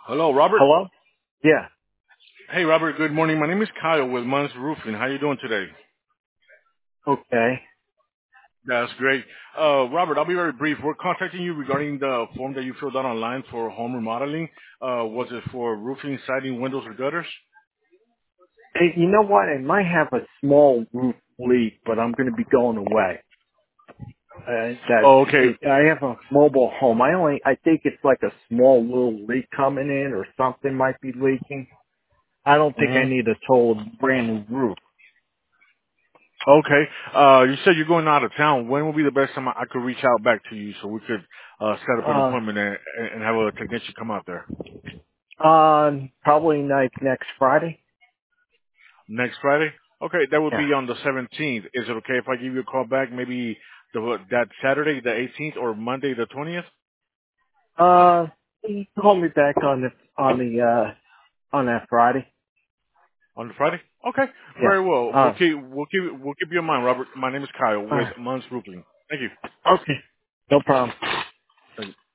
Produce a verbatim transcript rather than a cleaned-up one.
Hello, Robert. Hello? Yeah. Hey, Robert. Good morning. My name is Kyle with Munns Roofing. How you doing today? Okay. That's great. Uh, Robert, I'll be very brief. We're contacting you regarding the form that you filled out online for home remodeling. Uh, was it for roofing, siding, windows, or gutters? Hey, you know what? I might have a small roof leak, but I'm going to be going away. Uh, that Oh, okay. it, I have a mobile home. I only, I think it's like a small little leak coming in, or something might be leaking. I don't think I hmm need a total brand new roof. Okay. Uh, you said you're going out of town. When will be the best time I I could reach out back to you so we could uh, set up an Uh, appointment and, and have a technician come out there? on probably like next Friday. Next Friday? Okay, that would Yeah. be on the seventeenth. Is it okay if I give you a call back maybe the, that Saturday, the eighteenth, or Monday, the twentieth? Uh, you can call me back on the on the uh on that Friday. On the Friday? Okay, Yeah. very well. We'll Uh, keep we'll keep we'll keep you in mind, Robert. My name is Kyle with uh Munns Roofing. Thank you. okay. No problem. Thank you.